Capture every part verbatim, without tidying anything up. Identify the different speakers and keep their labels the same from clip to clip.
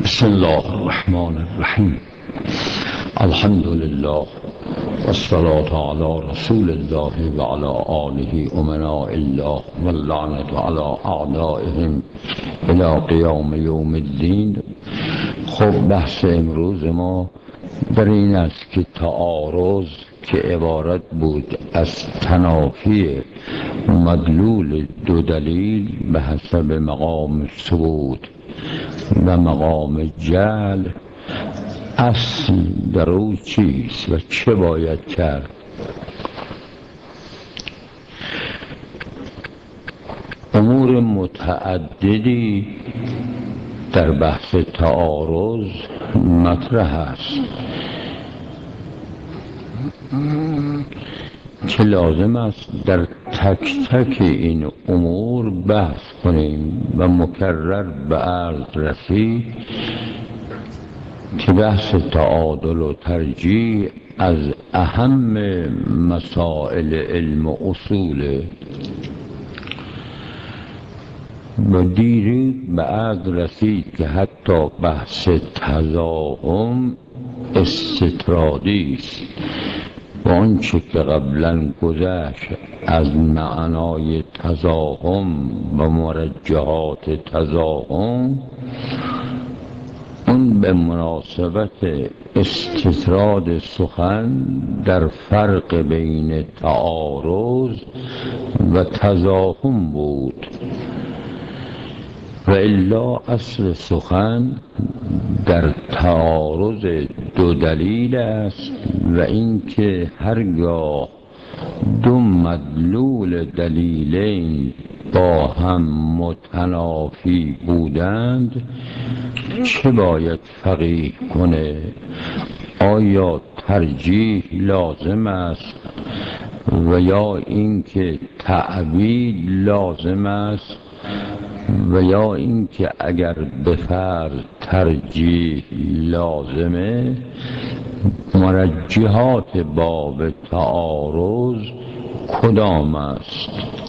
Speaker 1: بسم الله الرحمن الرحیم. الحمد لله والصلاة على رسول الله و علی آله امناء الله واللعنة على اعدائهم الى قیام یوم الدین. خب بحث امروز ما در این است که تعارض که عبارت بود از تنافی مدلول دو دلیل به حسب مقام ثبوت و مقام جعل، اصل در او چیست و چه باید کرد؟ امور متعددی در بحث تعارض مطرح است که لازم است در تک تک این امور بحث کنیم و مکرر به عرض رسید که بحث تعادل و ترجیح از اهم مسائل علم و اصول و دیری به عرض رسید که حتی بحث تضاهم استطرادی است و آنچه که قبلا گذشت از معنای تضاهم و مرجحات تضاهم، اون به مناسبت استطراد سخن در فرق بین تعارض و تضاهم بود و الا اصل سخن در تعارض دو دلیل است و اینکه هرگاه دو مدلول دلیلین با هم متنافی بودند چه باید فقیه کنه؟ آیا ترجیح لازم است و یا اینکه تعبید لازم است و یا اینکه اگر به فرض ترجیح لازمه مرجحات باب تعارض کدام است؟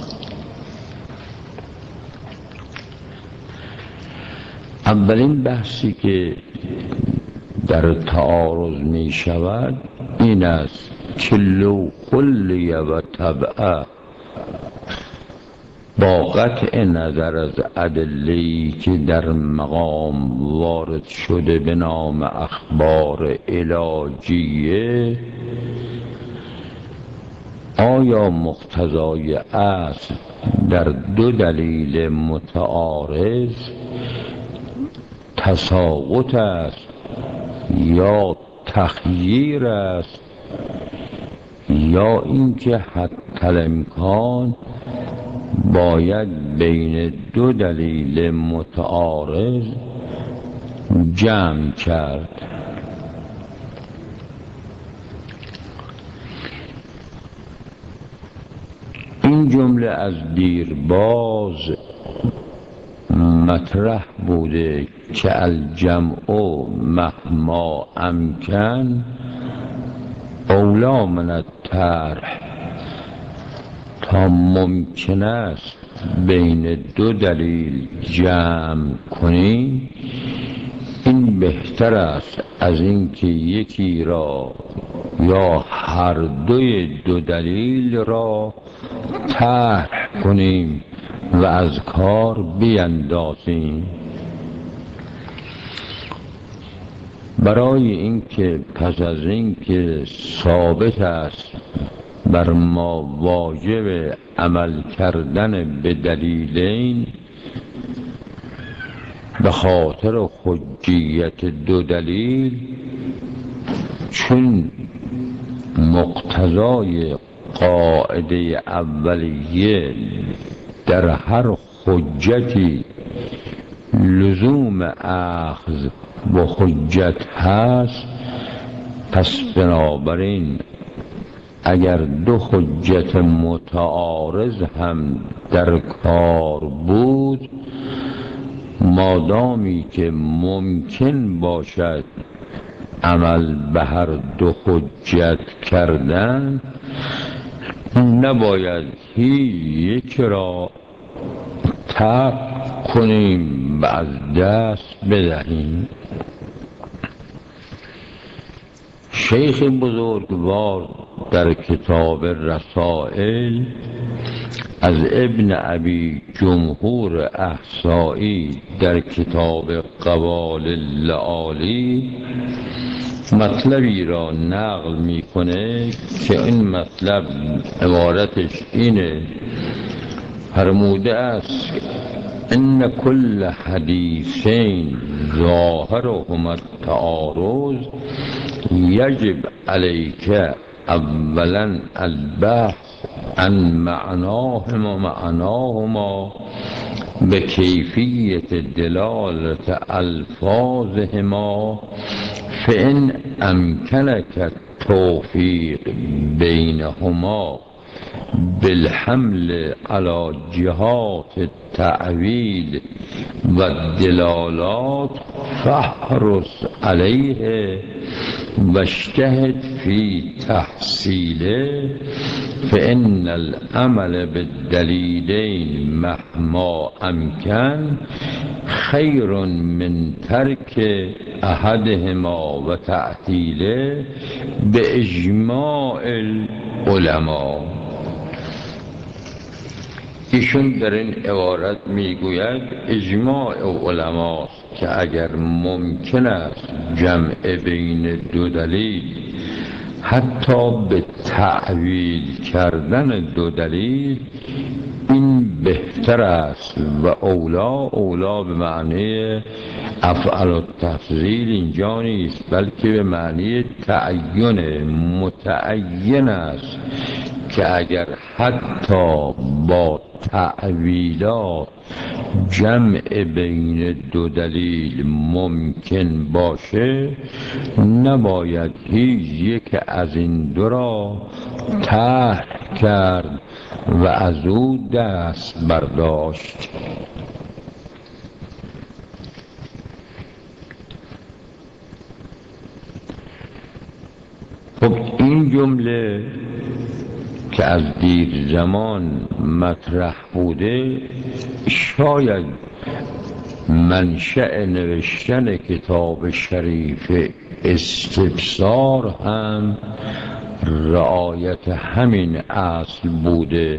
Speaker 1: اولین بحثی که در تعارض می شود این است که لو کلی و طبعه، با قطع نظر از ادله‌ای که در مقام وارد شده به نام اخبار علاجیه، آیا مقتضای اصل در دو دلیل متعارض تساقط است یا تخییر است یا اینکه حتی الامکان باید بین دو دلیل متعارض جمع کرد؟ این جمله از دیرباز مطرح بوده که الجمع مهما امکن اولی من الطرح، تا ممکن است بین دو دلیل جمع کنی این بهتر است از اینکه یکی را یا هر دوی دو دلیل را طرح کنیم و از کار بیندازیم. برای اینکه پس از اینکه ثابت است بر ما واجب عمل کردن به دلیلین به خاطر حجیت دو دلیل، چون مقتضای قاعده اولیه در هر حجتی لزوم اخذ با حجت هست، پس بنابراین اگر دو حجت متعارض هم در کار بود، مادامی که ممکن باشد عمل به هر دو حجت کردن، نباید هیچ یک را ترک کنیم و از دست بدهیم. شیخ بزرگوار در کتاب رسائل از ابن ابی جمهور احصایی در کتاب قوال اللآلی مطلبی را نقل میکنه که این مطلب عبارتش اینه: فرموده است ان کل حدیثین ظاهرهما التعارض یجب علیک اولا البحث عن معناهما معناهما به کیفیت دلالت الفاظهما فإن امکنک توفیق بینهما بالحمل على جهات التأویل و الدلالات فاحرص علیه واجتهد فی تحصیله فإن العمل بالدلیلین مهما امکن خیر من ترک احدهما و تعطیله به اجماع العلماء. ایشون در این عبارت میگوید اجماع علماست که اگر ممکن است جمع بین دو دلیل حتی به تعویل کردن دو دلیل این بهتر است و اولا اولا به معنی افعل و تفضیل اینجا نیست بلکه به معنی تعین متعین است که اگر حتی با تعویلات جمع بین دو دلیل ممکن باشه نباید هیچ یک از این دو را ترک کرد و از او دست برداشت. خب این جمله که از دیر زمان مطرح بوده شاید منشأ نوشتن کتاب شریف استفسار هم رعایت همین اصل بوده.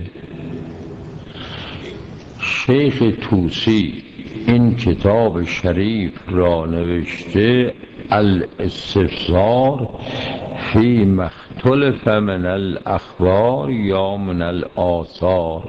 Speaker 1: شیخ طوسی این کتاب شریف را نوشته الاستفسار فی مختلف من الاخبار یا من الآثار.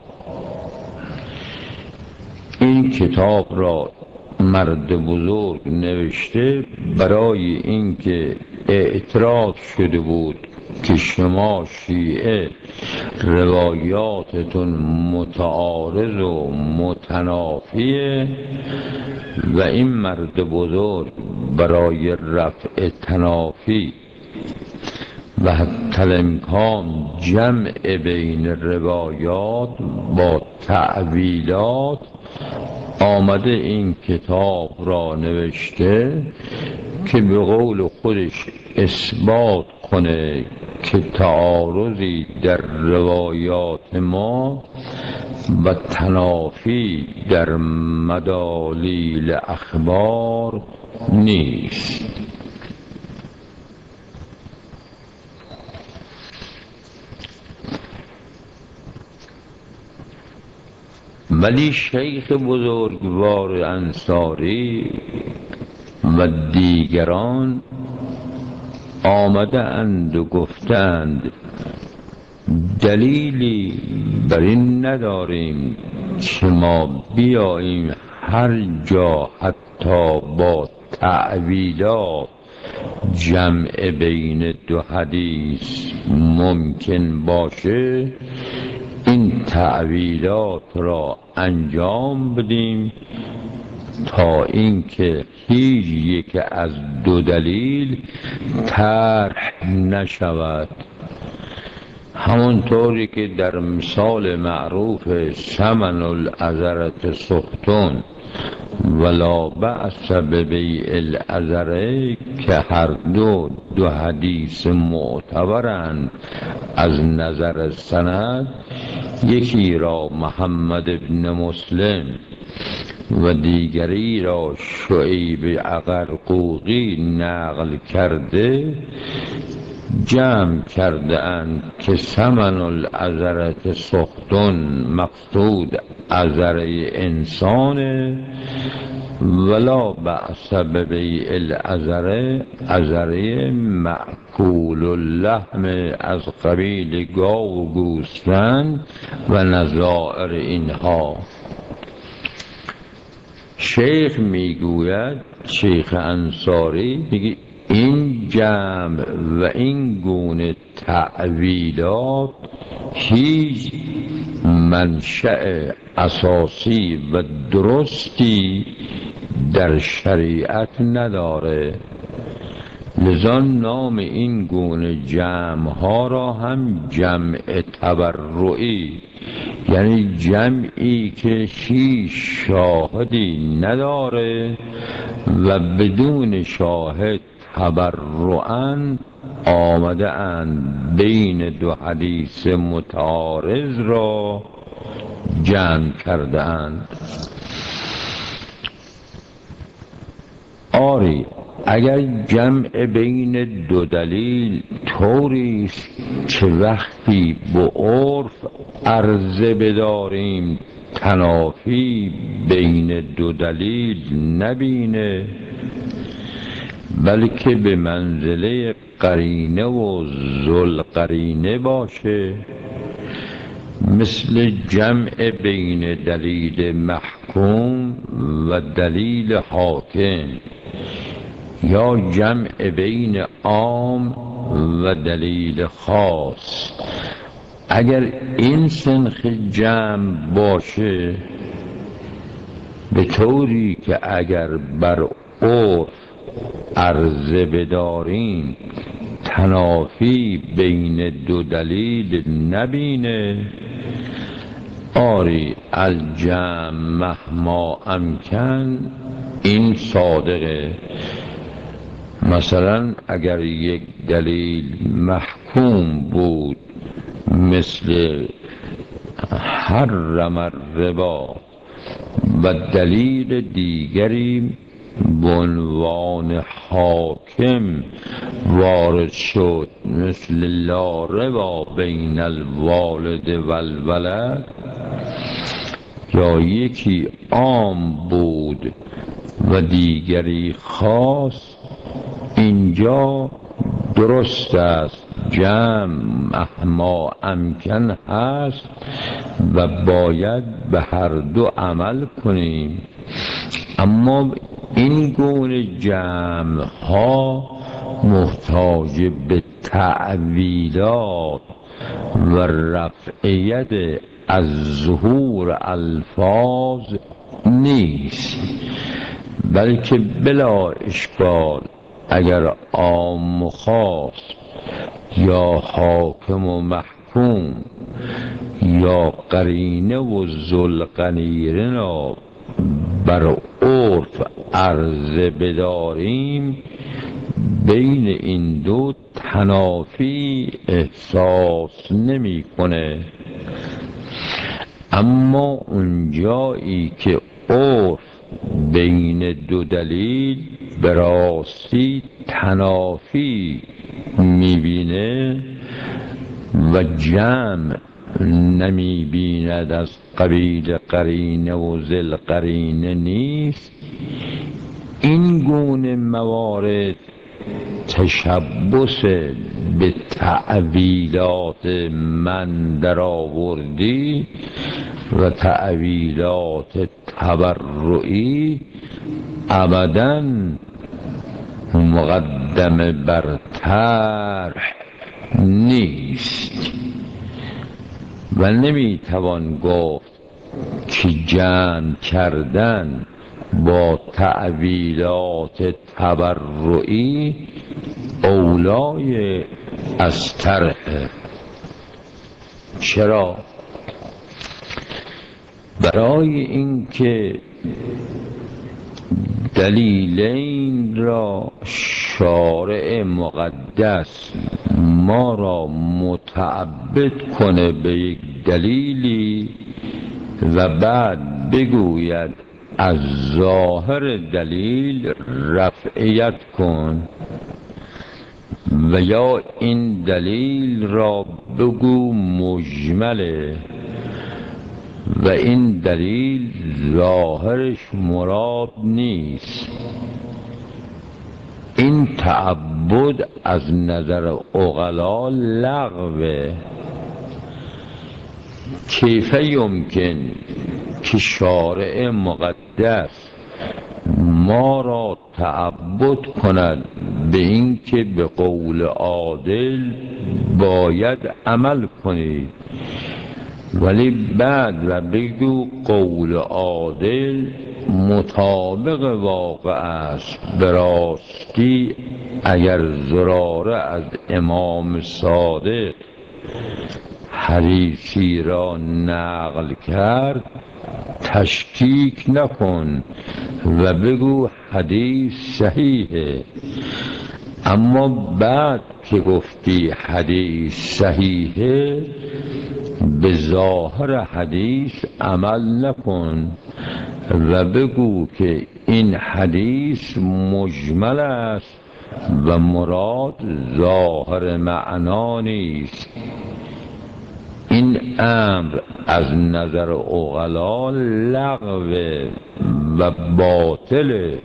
Speaker 1: این کتاب را مرد بزرگ نوشته برای اینکه اعتراض شده بود که شما شیعه روایاتتون متعارض و متنافیه و این مرد بزرگ برای رفع تنافی و حتی الامکان جمع بین روایات با تعویلات آمده این کتاب را نوشته که به قول خودش اثبات کنه که تعارضی در روایات ما و تنافی در مدالیل اخبار نیست. ولی شیخ بزرگوار انصاری و دیگران آمده اند و گفتند دلیلی بر این نداریم که ما بیاییم هر جا حتی با تعویلات جمع بین دو حدیث ممکن باشه این تعویلات را انجام بدیم تا اینکه هیچ یک از دو دلیل طرح نشود. همونطوری که در مثال معروف ثمن العذرة سختون ولا بأس ببیع العذره که هر دو دو حدیث معتبرند از نظر سند، یکی را محمد ابن مسلم و دیگری را شعیب عقرقوقی نقل کرده جمع کرده اند که ثمن العذرة سخطن، مقصود عذره انسانه، ولا بأس ببیع العذره، عذره مأکول اللحم از قبیل گاو و گوسفند و نظائر اینها. شیخ میگوید، شیخ انصاری میگه این جمع و این گونه تعویلات هیچ منشأ اساسی و درستی در شریعت نداره، لذا نام این گونه جمع ها را هم جمع تبرعی، یعنی جمعی که هیچ شاهدی نداره و بدون شاهد تبرعاً آمده اند بین دو حدیث متعارض را جمع کرده اند. آری اگر جمع بین دو دلیل طوری است که وقتی به عرف عرضه بداریم تنافی بین دو دلیل نبینه، بلکه به منزله قرینه و ذوالقرینه باشه، مثل جمع بین دلیل محکوم و دلیل حاکم، یا جمع بین عام و دلیل خاص. اگر این سنخ جمع باشه به طوری که اگر بر عرف عرضه بداریم تنافی بین دو دلیل نبینه، آری الجمع مهما امکن این صادقه. مثلا اگر یک دلیل محکوم بود مثل حرم الربا و دلیل دیگری به عنوان حاکم وارد شد مثل لا ربا بین الوالد و الولد، یا یکی عام بود و دیگری خاص، اینجا درست است جمع مهما امکن هست و باید به هر دو عمل کنیم. اما این گونه جمع ها محتاج به تعویلات و رفعیت از ظهور الفاظ نیست، بلکه بلا اشکال اگر عام و خاص یا حاکم و محکوم یا قرینه و ذوالقرینه را بر عرف عرضه بداریم بین این دو تنافی احساس نمی کنه. اما اونجایی که عرف بین دو دلیل به راستی تنافی میبینه و جمع نمیبیند از قبیل قرینه و ذل قرینه نیست، این گونه موارد تشبث به تعویلات من در آوردی و تعویلات تبرعی ابداً مقدم بر طرح نیست و نمیتوان گفت که جمع کردن با تعویلات تبرعی اولای از طرح. چرا؟ برای اینکه دلیلین را شارع مقدس ما را متعبد کنه به یک دلیلی و بعد بگوید از ظاهر دلیل رفعیت کن، و یا این دلیل را بگو مجمله و این دلیل ظاهرش مراد نیست. این تعبد از نظر عقلا لغوه. کیف یمکن که شارع مقدس ما را تعبد کند به این که به قول عادل باید عمل کنید، ولی بعد و بگو قول عادل مطابق واقع است. به راستی اگر زراره از امام صادق حدیثی را نقل کرد تشکیک نکن و بگو حدیث صحیحه، اما بعد که گفتی حدیث صحیحه به ظاهر حدیث عمل نکن و بگو که این حدیث مجمل است و مراد ظاهر معنا نیست. این امر از نظر عقلا لغوه و باطله.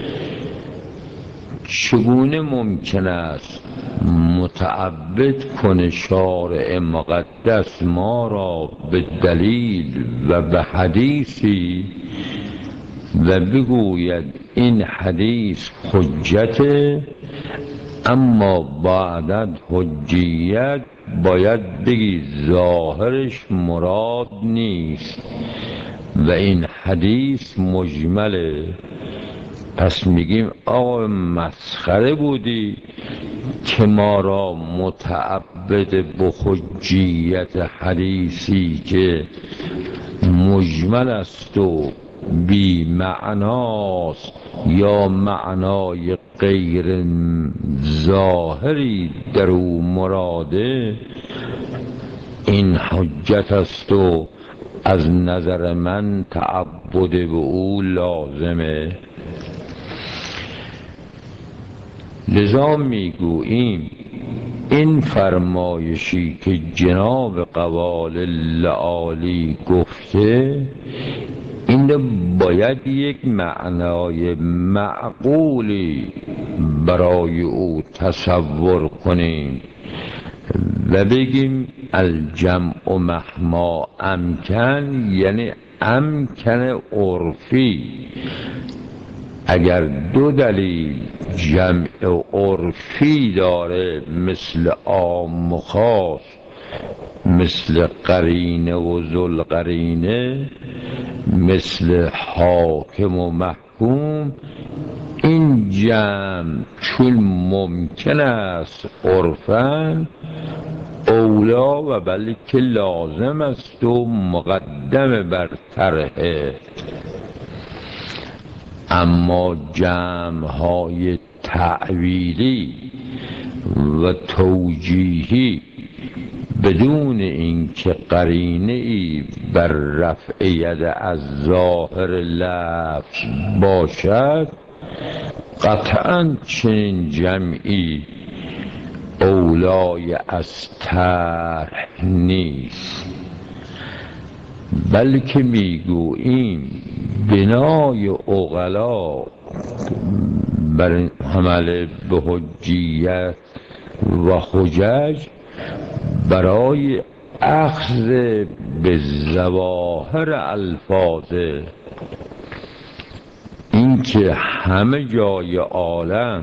Speaker 1: چگونه ممکن است متعبد کنه شارع مقدس ما را به دلیل و به حدیثی و بگوید این حدیث حجته، اما بعد حجیت باید بگی ظاهرش مراد نیست و این حدیث مجمله. پس میگیم آقا مسخره بودی که ما را متعبد به حجیت حدیثی که مجمل است و بی معناست یا معنای غیر ظاهری در او مراده، این حجت است و از نظر من تعبد به او لازمه. لذا میگوییم این فرمایشی که جناب قوال لعالی گفته این باید یک معنای معقولی برای او تصور کنیم و بگیم الجمع مهما امکن، یعنی امکن عرفی. اگر دو دلیل جمع عرفی داره مثل عام و خاص، مثل قرینه و ذوالقرینه، مثل حاکم و محکوم، این جمع چون ممکن است عرفاً اولا و بلکه لازم است و مقدم بر طرحه. اما جمع های تعویلی و توجیهی بدون اینکه قرینه ای بر رفع ید از ظاهر لفظ باشد، قطعاً چنین جمعی اولای از طرح نیست، بلکه میگوییم بنای عقلا بر عمل به حجیت و حجج برای اخذ به ظواهر الفاظه. اینکه همه جای عالم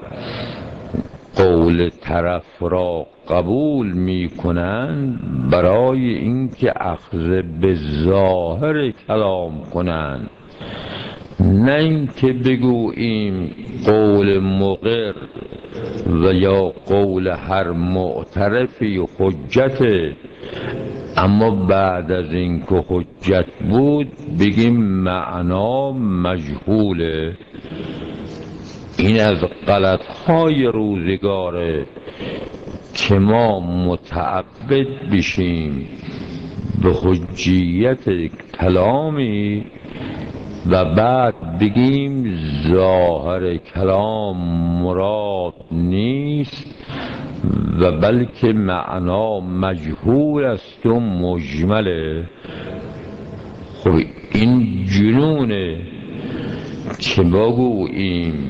Speaker 1: قول طرف را قبول می کنند برای اینکه اخذ به ظاهر کلام کنند، نه اینکه بگوییم قول مقر و یا قول هر معترفی حجت، اما بعد از اینکه حجت بود بگیم معنا مجهوله. این از غلط‌های روزگاره که ما متعبد بشیم به حجیت کلامی و بعد بگیم ظاهر کلام مراد نیست و بلکه معنا مجهول است و مجمله. خب این جنونه که بگوییم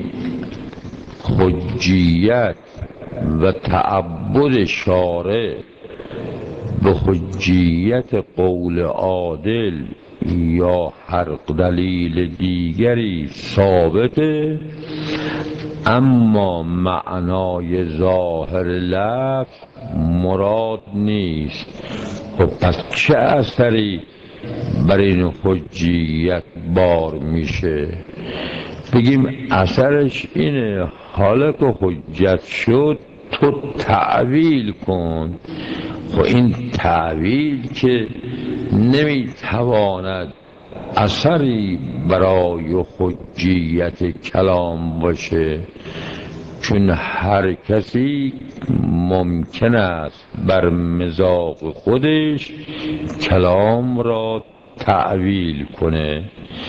Speaker 1: حجیت و تعبد شارع به حجیت قول عادل یا هر دلیل دیگری ثابته، اما معنای ظاهر لفظ مراد نیست. خب پس چه اثری بر این حجیت بار میشه؟ بگیم اثرش اینه حالا که حجت شد تو تعویل کن. خب این تعویل که نمیتواند اثری برای حجیت کلام باشه، چون هر کسی ممکن است بر مذاق خودش کلام را تعویل کنه.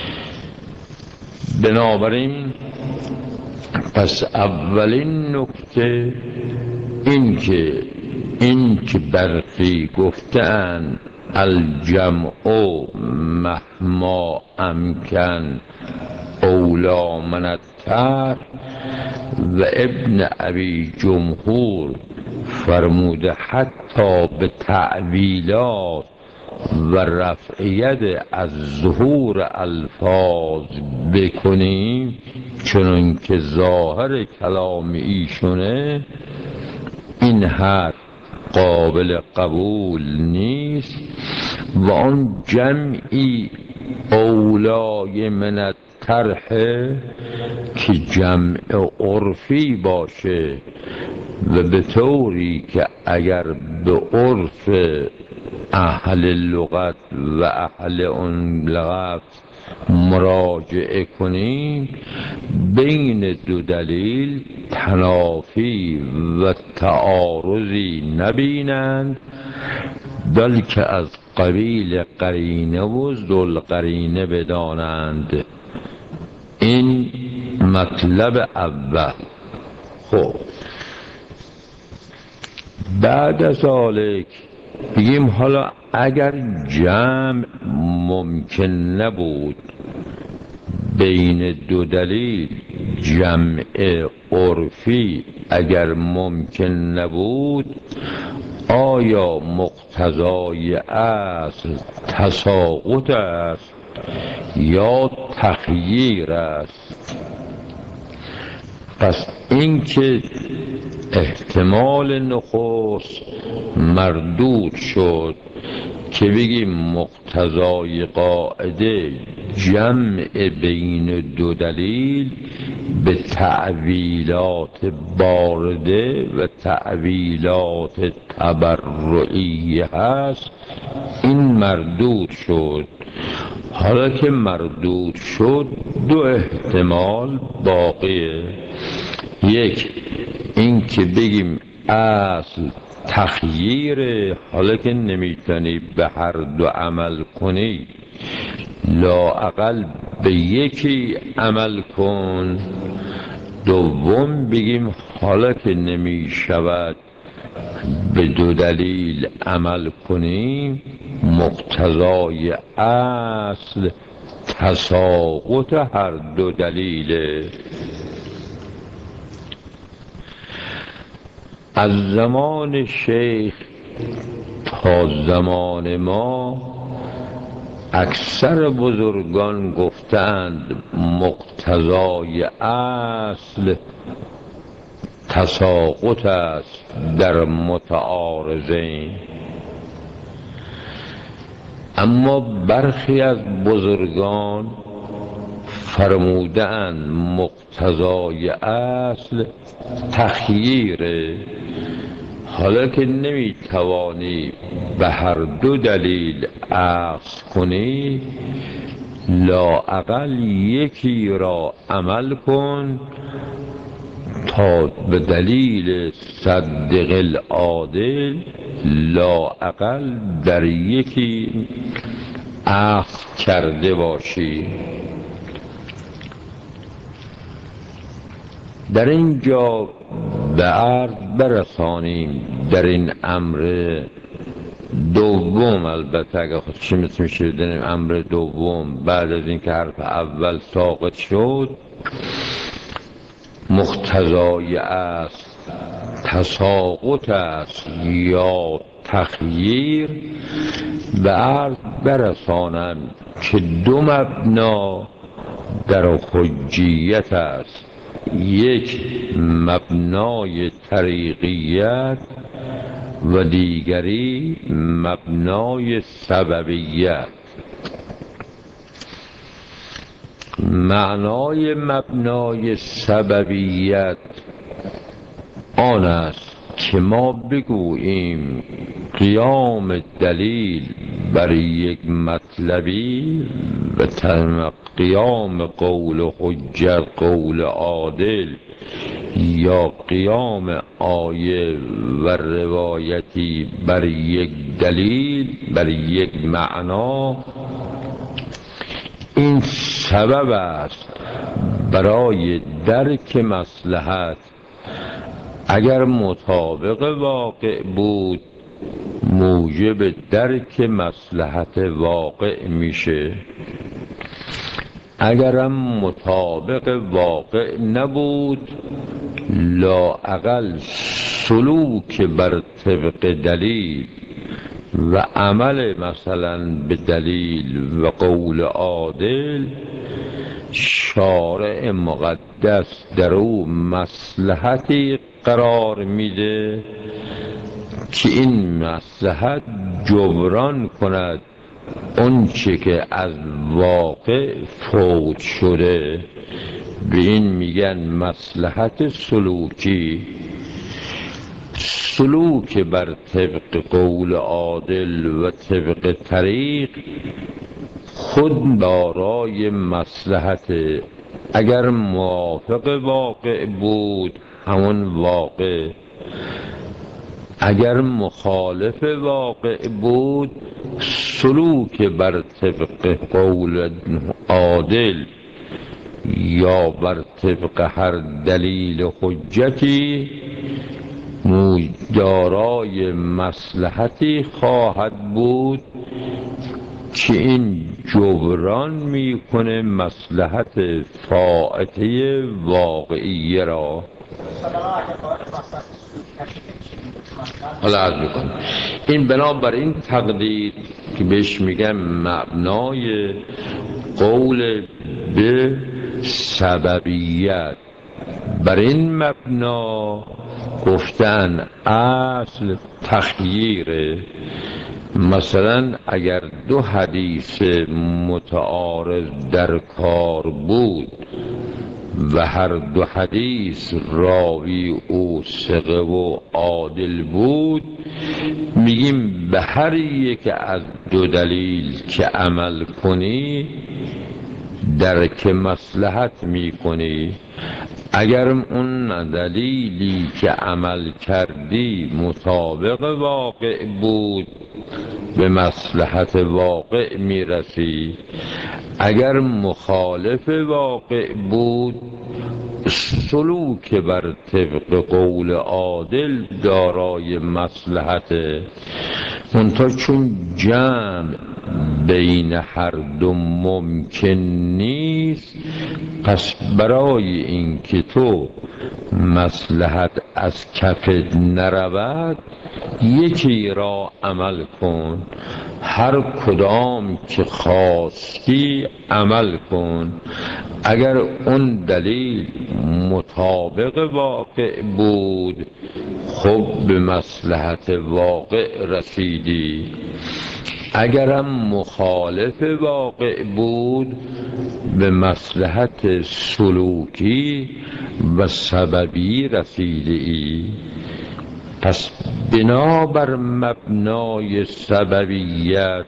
Speaker 1: بنابراین پس اولین نکته این که این که برخی گفتند الجمع مهما امکن اولا من الترک و ابن ابی جمهور فرموده حتی به تعویلات و رفعیت از ظهور الفاظ بکنیم چون که ظاهر کلام ایشونه، این حرف قابل قبول نیست و آن جمعی اولای من الطرح که جمع عرفی باشه و به طوری که اگر به عرف اهل لغت و اهل اون لغت مراجعه کنیم بین دو دلیل تنافی و تعارضی نبینند، بلکه از قبیل قرینه و ذوالقرینه بدانند. این مطلب اول. خب بعد از ذالک بگیم حالا اگر جمع ممکن نبود بین دو دلیل، جمع عرفی اگر ممکن نبود، آیا مقتضای اصل تساقط است یا تخییر است؟ پس اینکه احتمال نخست مردود شد که بگیم مقتضای قاعده جمع بین دو دلیل به تعویلات بارده و تعویلات تبرعی هست، این مردود شد. حالا که مردود شد دو احتمال باقیه. یک این که بگیم اصل تخییر، حالا که نمیتونی به هر دو عمل کنی لااقل به یکی عمل کن. دوم بگیم حالا که نمیشود به دو دلیل عمل کنیم، مقتضای اصل تساقط هر دو دلیله. از زمان شیخ تا زمان ما اکثر بزرگان گفتند مقتضای اصل تساقط است در متعارضین، اما برخی از بزرگان فرمودند مقتضای اصل تخییره. حالا که نمیتوانی به هر دو دلیل اخذ کنی، لااقل یکی را عمل کن تا به دلیل صدق العادل لااقل در یکی اخذ کرده باشی. در اینجا به عرض برسانیم در این امر دوم. البته اگه خودشی مثل میشه بدنیم امر دوم بعد از اینکه حرف اول ساقط شد مقتضای است تساقط است یا تخییر، به عرض برسانم که دو مبنا در حجیت است، یک مبنای طریقیت و دیگری مبنای سببیت. معنای مبنای سببیت آن است که ما بگوییم قیام دلیل بر یک مطلبی و قیام قول حجت قول عادل یا قیام آیه و روایتی بر یک دلیل بر یک معنا، این سبب است برای درک مصلحت. اگر مطابق واقع بود موجب درک مصلحت واقع میشه، اگرم مطابق واقع نبود لااقل سلوک بر طبق دلیل و عمل مثلا به دلیل و قول عادل شارع مقدس در او مصلحتی قرار میده که این مصلحت جبران کند اون چه که از واقع فوت شده. به این میگن مصلحت سلوکی. سلوک بر طبق قول عادل و طبق طریق خود دارای مصلحت. اگر موافق واقع بود همون واقع، اگر مخالف واقع بود سلوک بر طبق قول عادل یا بر طبق هر دلیل حجتی دارای مصلحتی خواهد بود که این جبران میکنه مصلحت فائته واقعیه را. حالا عرض میکنم این بنابر این تقدیر که بهش میگن مبنای قول به سببیت، بر این مبنا گفتن اصل تخییره. مثلا اگر دو حدیث متعارض در کار بود و هر دو حدیث راوی او ثقه و عادل بود، میگیم به هر یک از دو دلیل که عمل کنی درک مصلحت میکنی. اگر اون دلیلی که عمل کردی مطابق واقع بود به مصلحت واقع میرسی، اگر مخالف واقع بود سلوک بر طبق قول عادل دارای مصلحت. منتها چون جمع بین هر دو ممکن نیست، پس برای اینکه تو مصلحت از کفت نرود یکی را عمل کن، هر کدام که خواستی عمل کن. اگر اون دلیل مطابق واقع بود خب به مصلحت واقع رسیدی، اگرم مخالف واقع بود به مصلحت سلوکی و سببی رسیده ای. پس بنابر مبنای سببیت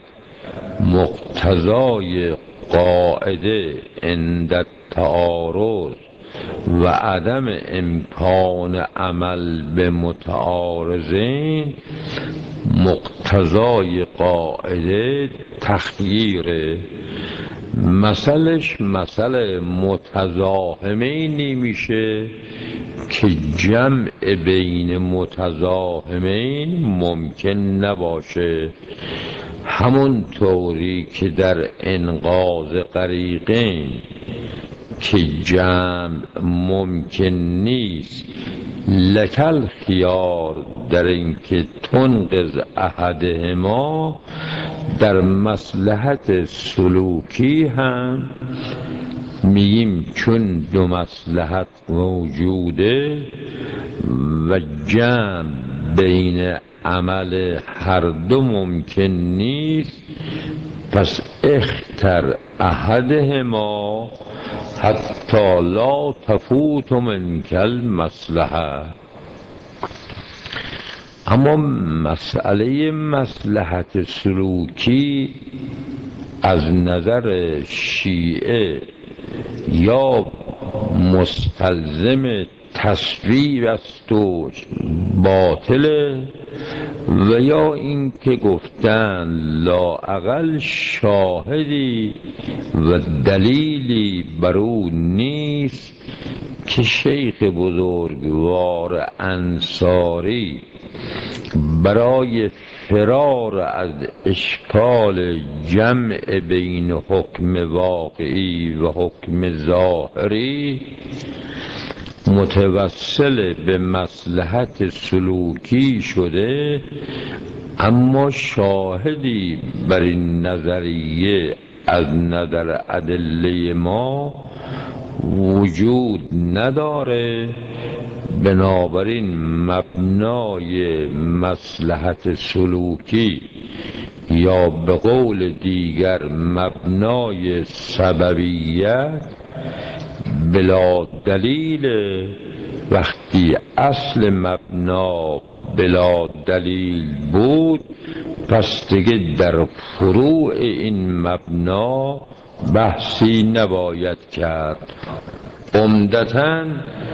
Speaker 1: مقتضای قاعده عند التعارض و عدم امکان عمل به متعارضین، مقتضای قاعده تخییره. مثلش مثل متزاحمینی میشه که جمع بین متزاحمین ممکن نباشه، همون طوری که در انقاذ غریقین که جمع ممکن نیست، لکل خیار در اینکه تنقذ احدهما، در مصلحت سلوکی هم میگیم چون دو مصلحت موجوده و جمع بین عمل هر دو ممکن نیست، پس اختر احدهما حتی لا تفوت منک المصلحه. اما مسئله مصلحت سلوکی از نظر شیعه یا مستلزم تصویب است و باطله، و یا اینکه گفتن لااقل شاهدی و دلیلی بر او نیست که شیخ بزرگوار انصاری برای فرار از اشکال جمع بین حکم واقعی و حکم ظاهری متوسل به مصلحت سلوکی شده، اما شاهدی بر این نظریه از نظر ادله ما وجود نداره. بنابراین مبنای مصلحت سلوکی یا به قول دیگر مبنای سببیت بلا دلیل. وقتی اصل مبنا بلا دلیل بود، پس دیگه در فروع این مبنا بحثی نباید کرد. عمدتاً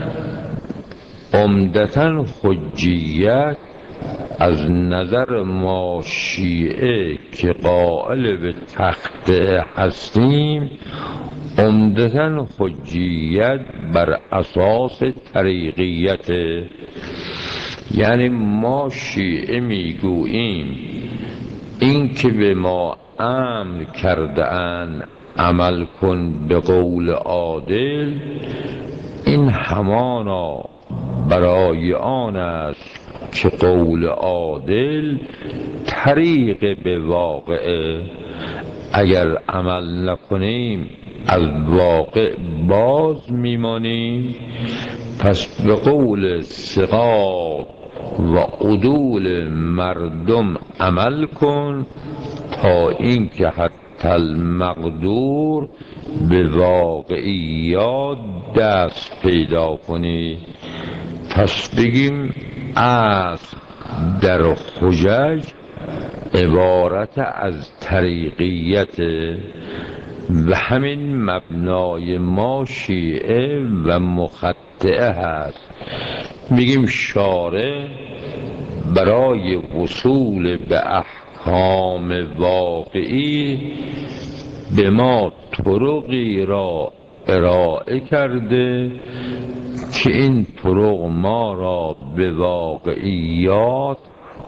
Speaker 1: عمدتاً حجیت از نظر ما شیعه که قائل به تخطئه هستیم، عمدتاً حجیت بر اساس طریقیت. یعنی ما شیعه میگوییم این که به ما امر کرده اند عمل کن به قول عادل، این همانا برای آن است که قول عادل طریق به واقعه. اگر عمل نکنیم از واقع باز میمانیم. پس به قول ثقات و عدول مردم عمل کن تا اینکه حتی المقدور به واقعیات دست پیدا کنی. پس بگیم از در حجج عبارت از طریقیت و همین مبنای ما شیعه و مخطئه هست. میگیم شارع برای وصول به احکام واقعی به ما طرقی را ارائه کرده که این طرق ما را به واقعیات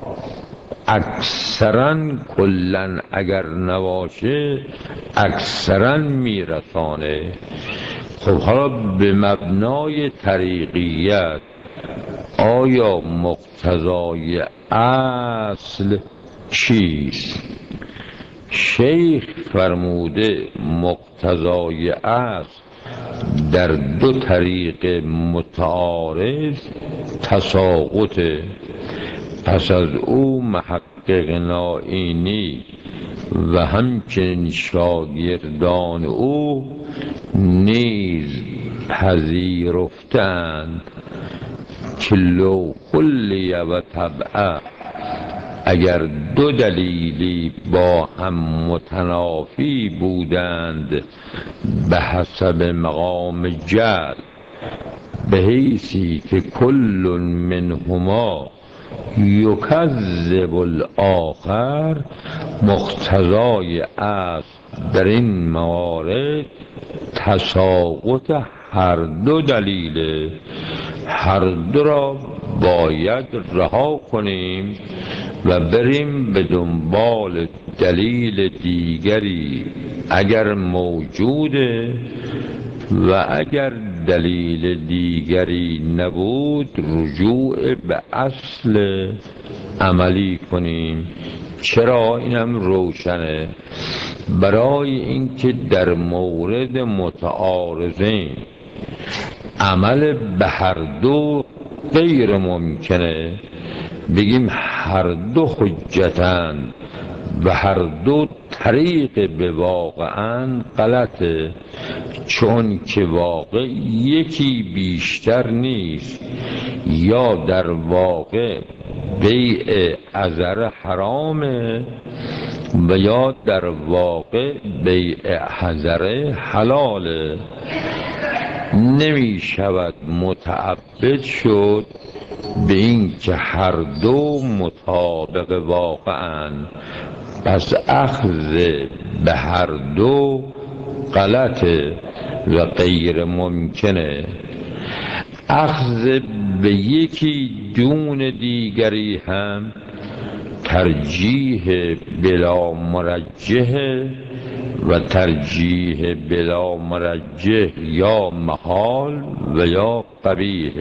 Speaker 1: اکثرا کلن اگر نباشه اکثرا میرسانه. خب حالا به مبنای طریقیت آیا مقتضای اصل چیست؟ شیخ فرموده مقتضای اصل در دو طریق متعارض تساقطه. پس از او محقق نائینی و همچنین شاگردان او نیز پذیرفتند که لو کلی و طبعه، اگر دو دلیلی با هم متنافی بودند به حسب مقام جهل، به حیثی که کل منهما یکذب الآخر مقتضای است در این موارد تساقط هر دو دلیل. هر دو را باید رها کنیم و بریم به دنبال دلیل دیگری اگر موجوده، و اگر دلیل دیگری نبود رجوع به اصل عملی کنیم. چرا؟ اینم روشنه. برای اینکه در مورد متعارضین عمل به هر دو غیر ممکنه، بگیم هر دو حجتن و هر دو طریق به واقعا غلطه، چون که واقع یکی بیشتر نیست. یا در واقع بیع عذر حرامه و یا در واقع بیع حذر حلاله. نمی شود متعبد شد به این که هر دو مطابق واقعا، پس اخذ به هر دو غلطه و غیر ممکنه. اخذ به یکی دون دیگری هم ترجیح بلا مرجح و ترجیح بلا مرجح یا محال و یا قبیح.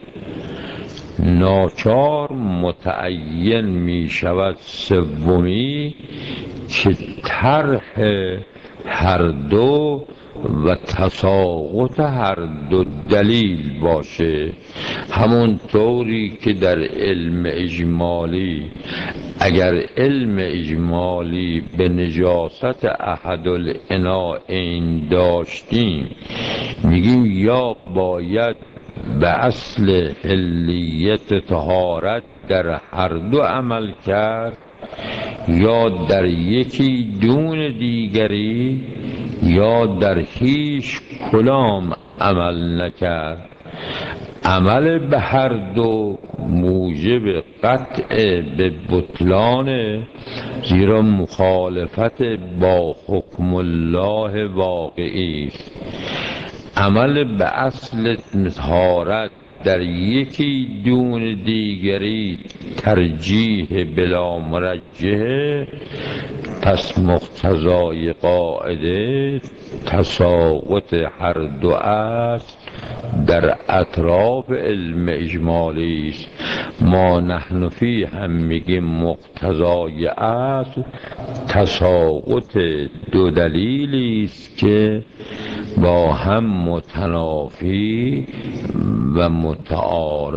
Speaker 1: ناچار متعین می شود سومی که طرح هر دو و تساقط هر دو دلیل باشه. همون طوری که در علم اجمالی اگر علم اجمالی به نجاست احد الاناءین داشتیم، میگیم یا باید به اصل حلیت طهارت در هر دو عمل کرد، یا در یکی دون دیگری، یا در هیچ کلام عمل نکرد. عمل به هر دو موجب قطع به بطلان، زیرا مخالفت با حکم الله واقعی است. عمل به اصل طهارت در یکی دون دیگری ترجیح بلا مرجحه، پس مقتضای قاعده تساقط هر دو است در اطراف علم اجمالی است. ما نحن فی هم میگیم مقتضای اصل تساقط دو دلیلی است که با هم متنافی و متعارض